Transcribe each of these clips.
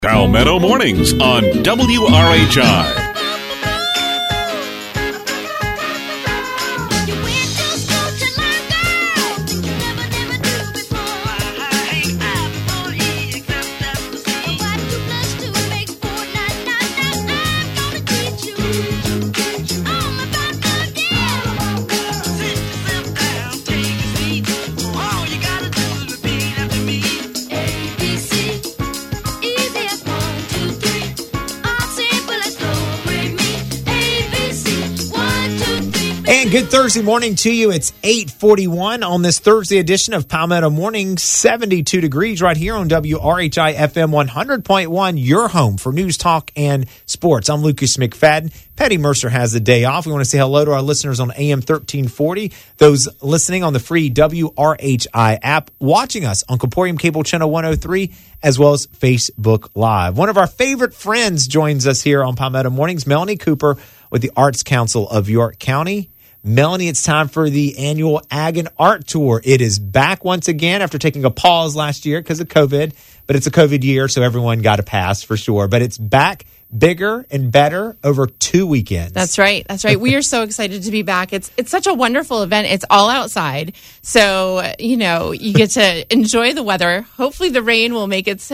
Palmetto Mornings on WRHI. Good Thursday morning to you. It's 8:41 on this Thursday edition of Palmetto Morning. 72 degrees right here on WRHI FM 100.1, your home for news, talk, and sports. I'm Lucas McFadden. Petty Mercer has the day off. We want to say hello to our listeners on AM 1340, those listening on the free WRHI app, watching us on Comporium Cable Channel 103, as well as Facebook Live. One of our favorite friends joins us here on Palmetto Mornings, Melanie Cooper with the Arts Council of York County. Melanie, it's time for the annual Ag and Art Tour. It is back once again after taking a pause last year because of COVID, but it's a COVID year, so everyone got a pass for sure. But it's back bigger and better over 2 weekends. That's right. That's right. We are so excited to be back. It's such a wonderful event. It's all outside. So, you get to enjoy the weather. Hopefully the rain will make its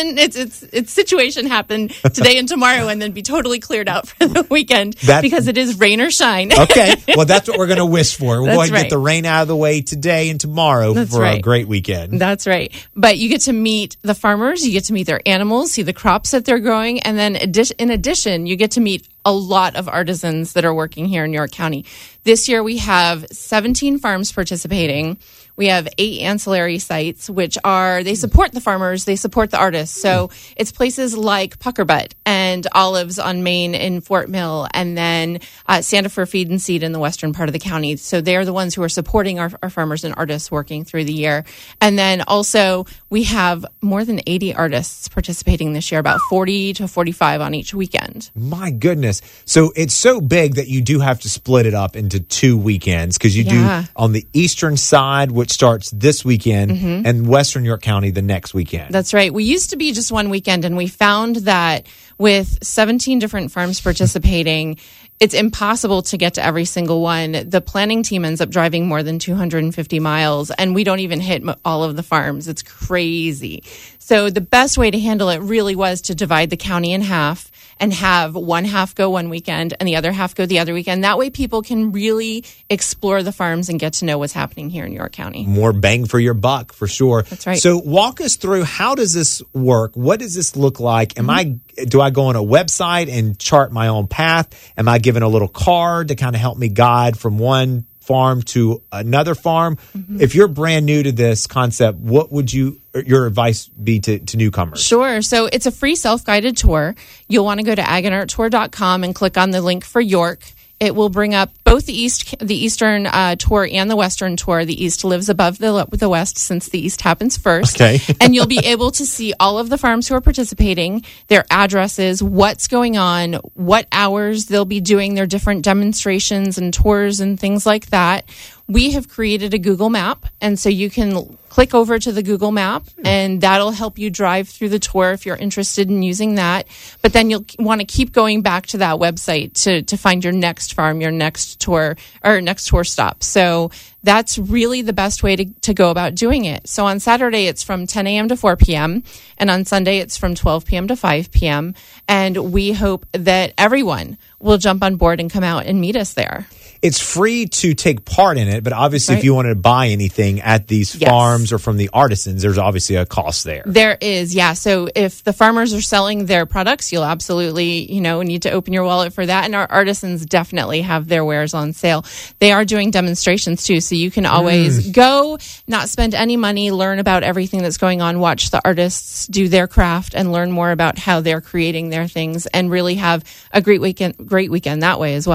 situation happen today and tomorrow and then be totally cleared out for the weekend because it is rain or shine. Okay. Well, that's what we're going to wish for. We're going to right. get the rain out of the way today and tomorrow a great weekend. That's right. But you get to meet the farmers. You get to meet their animals, see the crops that they're growing, and then in addition, you get to meet a lot of artisans that are working here in York County. This year, we have 17 farms participating. We have 8 ancillary sites, they support the farmers, they support the artists. So it's places like Puckerbutt and Olives on Main in Fort Mill, and then Sandifer Feed and Seed in the western part of the county. So they're the ones who are supporting our farmers and artists working through the year. And then also we have more than 80 artists participating this year, about 40 to 45 on each weekend. My goodness. So it's so big that you do have to split it up into 2 weekends because you do on the eastern side, which starts this weekend, and Western York County the next weekend. That's right. We used to be just one weekend, and we found that with 17 different farms participating, it's impossible to get to every single one. The planning team ends up driving more than 250 miles, and we don't even hit all of the farms. It's crazy. So the best way to handle it really was to divide the county in half and have one half go one weekend and the other half go the other weekend. That way people can really explore the farms and get to know what's happening here in York County. More bang for your buck, for sure. That's right. So walk us through, how does this work? What does this look like? Do I go on a website and chart my own path? Am I given a little card to kind of help me guide from one farm to another farm? If you're brand new to this concept, what would your advice be to newcomers? Sure. So it's a free self-guided tour. You'll want to go to agandarttour.com and click on the link for York. It will bring up both the Eastern tour and the Western tour. The East lives above the West since the East happens first. Okay. And you'll be able to see all of the farms who are participating, their addresses, what's going on, what hours they'll be doing their different demonstrations and tours and things like that. We have created a Google map, and so you can click over to the Google map, and that'll help you drive through the tour if you're interested in using that. But then you'll want to keep going back to that website to find your next farm, your next tour, or next tour stop. So that's really the best way to go about doing it. So on Saturday, it's from 10 a.m. to 4 p.m., and on Sunday, it's from 12 p.m. to 5 p.m., and we hope that everyone will jump on board and come out and meet us there. It's free to take part in it, but obviously if you wanted to buy anything at these farms or from the artisans, there's obviously a cost there. There is, yeah. So if the farmers are selling their products, you'll absolutely, need to open your wallet for that. And our artisans definitely have their wares on sale. They are doing demonstrations too, so you can always go, not spend any money, learn about everything that's going on, watch the artists do their craft and learn more about how they're creating their things, and really have a great weekend that way as well.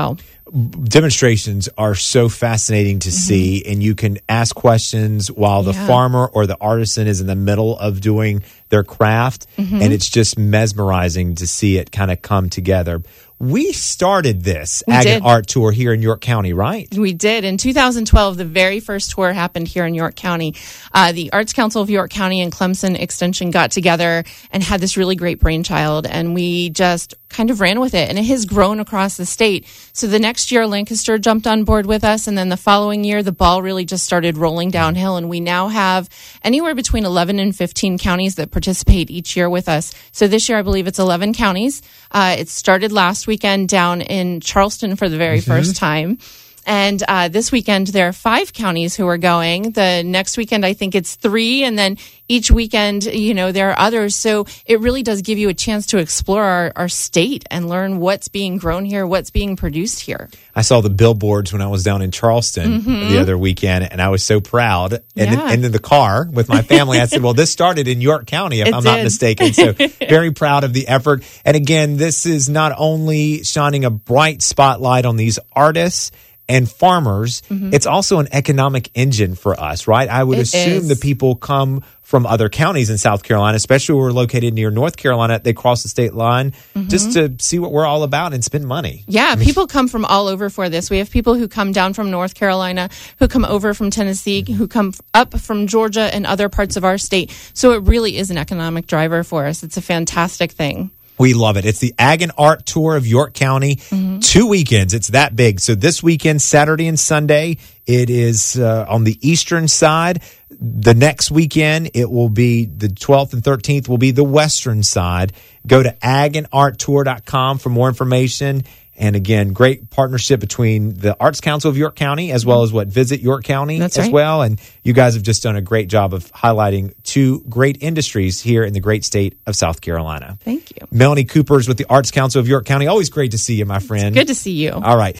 Demonstrations are so fascinating to see, and you can ask questions while the farmer or the artisan is in the middle of doing their craft, and it's just mesmerizing to see it kind of come together. We started this Ag and Art Tour here in York County, right? We did. In 2012, the very first tour happened here in York County. The Arts Council of York County and Clemson Extension got together and had this really great brainchild, and we just kind of ran with it, and it has grown across the state. So the next year, Lancaster jumped on board with us, and then the following year, the ball really just started rolling downhill, and we now have anywhere between 11 and 15 counties that participate each year with us. So this year, I believe it's 11 counties. It started last weekend down in Charleston for the very first time. And this weekend, there are 5 counties who are going. The next weekend, I think it's 3. And then each weekend, there are others. So it really does give you a chance to explore our state and learn what's being grown here, what's being produced here. I saw the billboards when I was down in Charleston the other weekend, and I was so proud. And in the car with my family, I said, well, this started in York County, if I'm not mistaken. So very proud of the effort. And again, this is not only shining a bright spotlight on these artists and farmers, it's also an economic engine for us, right? I would assume the people come from other counties in South Carolina, especially where we're located near North Carolina. They cross the state line just to see what we're all about and spend money. Yeah, people come from all over for this. We have people who come down from North Carolina, who come over from Tennessee, who come up from Georgia and other parts of our state. So it really is an economic driver for us. It's a fantastic thing. We love it. It's the Ag and Art Tour of York County. 2 weekends. It's that big. So this weekend, Saturday and Sunday, it is on the eastern side. The next weekend, it will be the 12th and 13th will be the western side. Go to agandarttour.com for more information. And again, great partnership between the Arts Council of York County as well as Visit York County as well. And you guys have just done a great job of highlighting 2 great industries here in the great state of South Carolina. Thank you. Melanie Cooper's with the Arts Council of York County. Always great to see you, my friend. It's good to see you. All right.